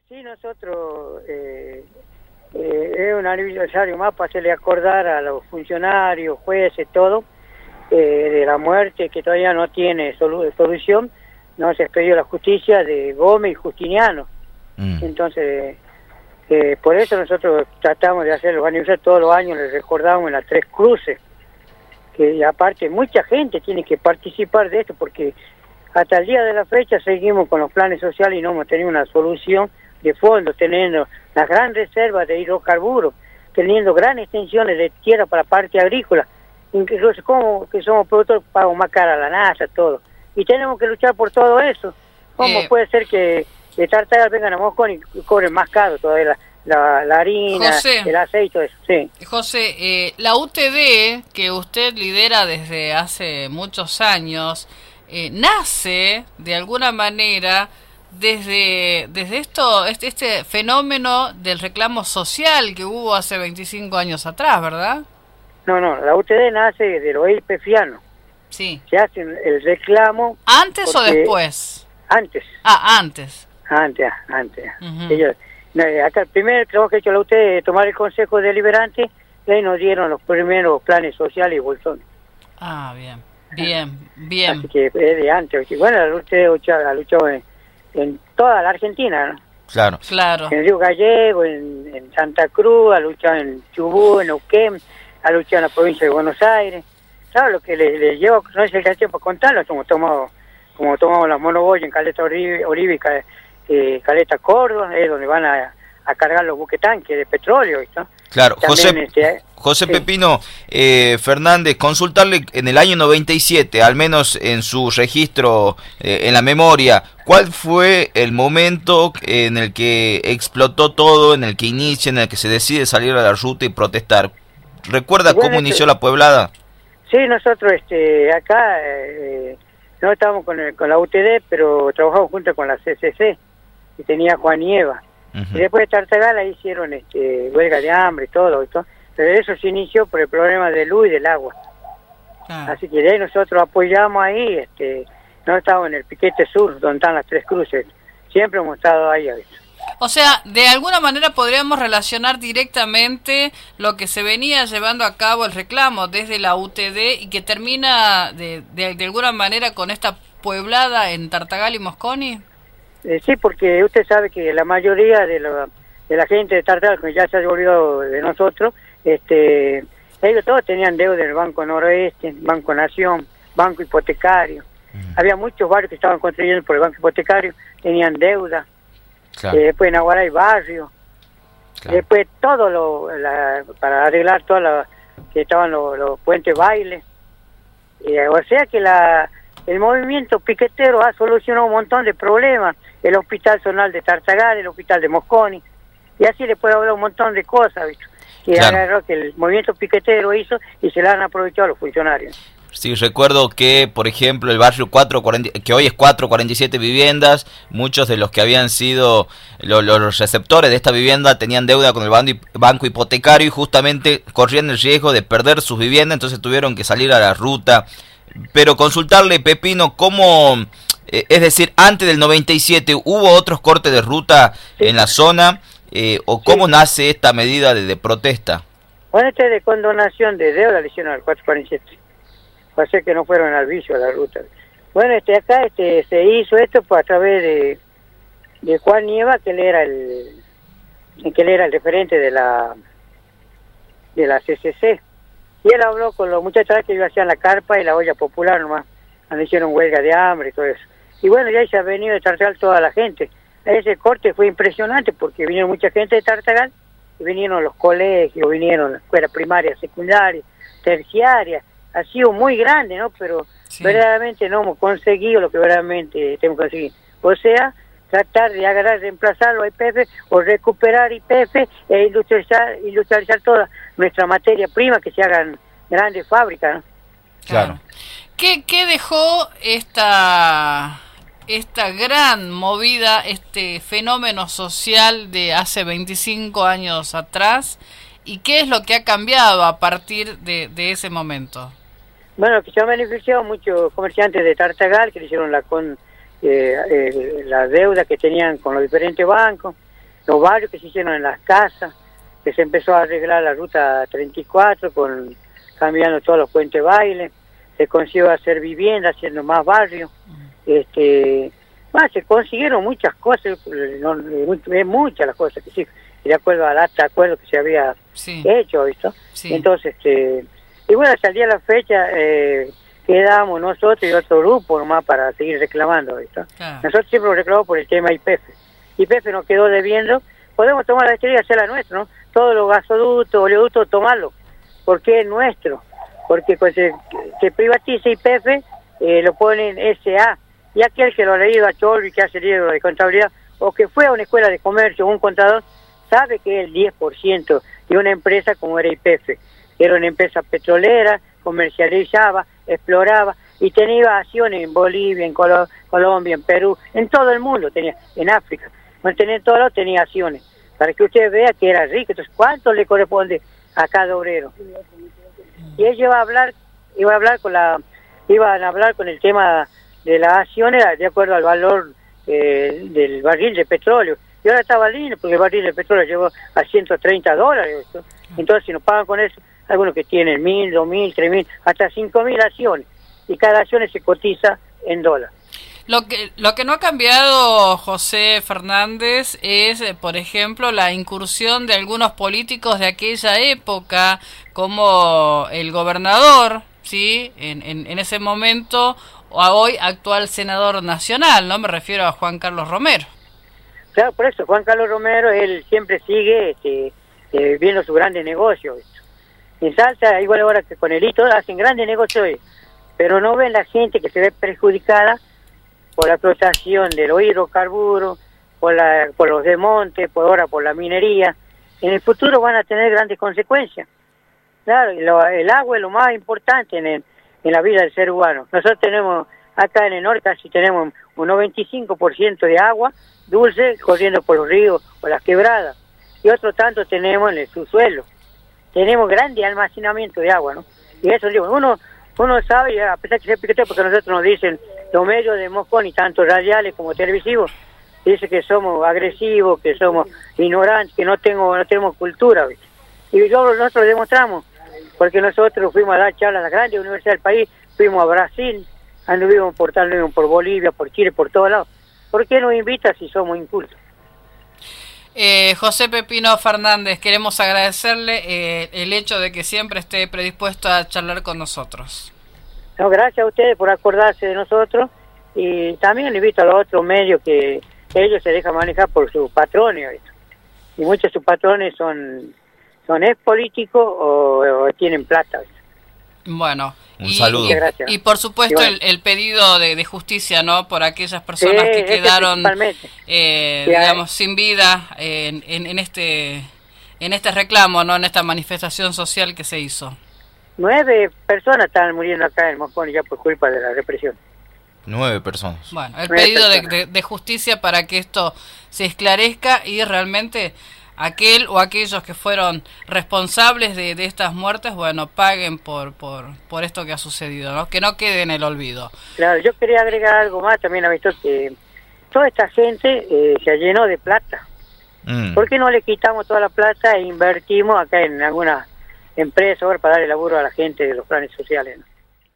Sí, nosotros es un aniversario más para hacerle acordar a los funcionarios, jueces, todo, de la muerte que todavía no tiene solución. No se expedió la justicia de Gómez y Justiniano. Entonces, por eso nosotros tratamos de hacer los aniversarios todos los años, les recordamos en las Tres Cruces, que aparte mucha gente tiene que participar de esto, porque hasta el día de la fecha seguimos con los planes sociales y no hemos tenido una solución de fondo, teniendo las grandes reservas de hidrocarburos, teniendo grandes extensiones de tierra para la parte agrícola, incluso como que somos productores, pagamos más cara a la NASA, todo. Y tenemos que luchar por todo eso. ¿Cómo puede ser que de Tartagal vengan a Moscón y cobren más caro todavía la harina, José, el aceite, eso? Sí. José, la UTD, que usted lidera desde hace muchos años, nace de alguna manera desde este fenómeno del reclamo social que hubo hace 25 años atrás, ¿verdad? No, la UTD nace de los pefianos. Sí. Se hace el reclamo. ¿Antes o después? Antes. Antes. Antes. Ellos, acá el primer trabajo que ha hecho la UTD es tomar el Consejo Deliberante y ahí nos dieron los primeros planes sociales y bolsones. Bien. Así que es de antes. Bueno, la UTD ha luchado en toda la Argentina, ¿no? Claro. En Río Gallego, en Santa Cruz, ha luchado en Chubut, en Neuquén, ha luchado en la provincia de Buenos Aires. Claro, lo que le lleva, no es el tiempo para contarlo, como tomamos las monoboyas en Caleta Oliva y Caleta Córdoba, es donde van a cargar los buques tanques de petróleo, ¿no? Claro. También, José sí. Pepino Fernández, consultarle en el año 97, al menos en su registro, en la memoria, ¿cuál fue el momento en el que explotó todo, en el que inicia, en el que se decide salir a la ruta y protestar? ¿Recuerda cómo inició la pueblada? Sí, nosotros acá no estábamos con la UTD, pero trabajamos junto con la CCC, que tenía Juan y Eva. Y después de Tartagal ahí hicieron huelga de hambre y todo esto, pero eso se inició por el problema de luz y del agua. Así que de ahí nosotros apoyamos ahí, no estábamos en el piquete sur, donde están las Tres Cruces, siempre hemos estado ahí a veces. O sea, de alguna manera podríamos relacionar directamente lo que se venía llevando a cabo el reclamo desde la UTD y que termina de alguna manera con esta pueblada en Tartagal y Mosconi. Sí, porque usted sabe que la mayoría de la gente de Tartagal, que ya se ha olvidado de nosotros, ellos todos tenían deuda en el Banco Noroeste, Banco Nación, Banco Hipotecario. Había muchos barrios que estaban construyendo por el Banco Hipotecario, tenían deuda. Claro. Después en Aguaray barrio, después todo para arreglar que estaban los puentes bailes. O sea que el movimiento piquetero ha solucionado un montón de problemas, el hospital zonal de Tartagal, el hospital de Mosconi, y así le puedo hablar un montón de cosas, ¿viste? Que agarró que el movimiento piquetero hizo y se la han aprovechado los funcionarios. Sí, recuerdo que, por ejemplo, el barrio 440, que hoy es 447 viviendas, muchos de los que habían sido los receptores de esta vivienda tenían deuda con el banco hipotecario y justamente corrían el riesgo de perder sus viviendas, entonces tuvieron que salir a la ruta. Pero consultarle, Pepino, ¿cómo, es decir, antes del 97 hubo otros cortes de ruta en la zona, o cómo nace esta medida de protesta? Bueno, de condonación de deuda le hicieron al 447. Va a ser que no fueron al vicio a la ruta. Bueno, acá se hizo esto pues, a través de Juan Nieva, que él era el referente de la CCC. Y él habló con los muchachos que ellos hacían la carpa y la olla popular nomás, donde hicieron huelga de hambre y todo eso. Y bueno, ya se ha venido de Tartagal toda la gente. Ese corte fue impresionante porque vinieron mucha gente de Tartagal, y vinieron los colegios, vinieron la escuela primaria, secundaria, terciaria. Ha sido muy grande, ¿no? Pero verdaderamente no hemos conseguido lo que verdaderamente tenemos que conseguir. O sea, tratar de reemplazar los IPF o recuperar IPF e industrializar toda nuestra materia prima, que se hagan grandes fábricas, ¿no? Claro. ¿Qué dejó esta gran movida, este fenómeno social de hace 25 años atrás? ¿Y qué es lo que ha cambiado a partir de ese momento? Bueno, que se han beneficiado muchos comerciantes de Tartagal, que le hicieron la deuda que tenían con los diferentes bancos. los barrios que se hicieron en las casas, que se empezó a arreglar la ruta 34 cambiando todos los puentes de baile, se consiguió hacer viviendas, haciendo más barrios, se consiguieron muchas cosas, muchas las cosas que sí, de acuerdo al acta de acuerdo que se había hecho, ¿visto? Sí. Entonces, y bueno, hasta el día de la fecha quedamos nosotros y otro grupo nomás para seguir reclamando, ¿visto? Claro. Nosotros siempre lo reclamamos por el tema YPF. YPF nos quedó debiendo, podemos tomar la estrella y hacerla nuestra, ¿no? Todos los gasoductos, oleoductos, tomarlo, porque es nuestro, porque cuando se privatiza YPF, lo ponen SA, y aquel que lo ha leído a Chorri, que hace libro de contabilidad, o que fue a una escuela de comercio, un contador, sabe que es el 10% de una empresa como era YPF, que era una empresa petrolera, comercializaba, exploraba, y tenía acciones en Bolivia, en Colombia, en Perú, en todo el mundo, tenía, en África, mantenía en todo lado, tenía acciones, para que usted vea que era rico. Entonces, ¿cuánto le corresponde a cada obrero? Y ellos iban a hablar con el tema de las acciones de acuerdo al valor del barril de petróleo. Y ahora está lindo porque el barril de petróleo llegó a $130. ¿No? Entonces, si nos pagan con eso, algunos que tienen 1.000, 2.000, 3.000, hasta 5.000 acciones. Y cada acción se cotiza en dólares. Lo que no ha cambiado, José Fernández, es, por ejemplo, la incursión de algunos políticos de aquella época, como el gobernador, ¿sí? En ese momento, o a hoy actual senador nacional, ¿no? Me refiero a Juan Carlos Romero. Claro, por eso, Juan Carlos Romero, él siempre sigue viendo sus grandes negocios. En Salta, igual ahora que con el hito, hacen grandes negocios, pero no ven la gente que se ve perjudicada por la explotación de los hidrocarburos, por los desmontes, por la minería. En el futuro van a tener grandes consecuencias. Claro, el agua es lo más importante en la vida del ser humano. Nosotros tenemos, acá en el norte, casi tenemos un 95% de agua dulce corriendo por los ríos, por las quebradas, y otro tanto tenemos en el subsuelo. Tenemos grande almacenamiento de agua, ¿no? Y eso digo, uno sabe, a pesar que se piquete, porque nosotros nos dicen los medios de Moscón, y tanto radiales como televisivos, dice que somos agresivos, que somos ignorantes, que no tenemos cultura, ¿ves? Y nosotros lo demostramos, porque nosotros fuimos a dar charlas a las grandes universidades del país, fuimos a Brasil, anduvimos por Bolivia, por Chile, por todos lados. ¿Por qué nos invita si somos incultos? José Pepino Fernández, queremos agradecerle el hecho de que siempre esté predispuesto a charlar con nosotros. No, gracias a ustedes por acordarse de nosotros, y también invito a los otros medios que ellos se dejan manejar por sus patrones, ¿ves? Y muchos de sus patrones son ex políticos o tienen plata, ¿ves? Bueno, un saludo. Y por supuesto bueno, el pedido de justicia, ¿no? Por aquellas personas que quedaron, digamos, sin vida en este reclamo, ¿no? En esta manifestación social que se hizo. 9 personas estaban muriendo acá en Moscón ya por culpa de la represión. 9 personas. Bueno, el pedido de justicia para que esto se esclarezca y realmente aquel o aquellos que fueron responsables de estas muertes, bueno, paguen por esto que ha sucedido, ¿no? Que no quede en el olvido. Claro, yo quería agregar algo más, también ha visto que toda esta gente se llenó de plata. ¿Por qué no le quitamos toda la plata e invertimos acá en alguna empresa para darle laburo a la gente de los planes sociales, ¿no?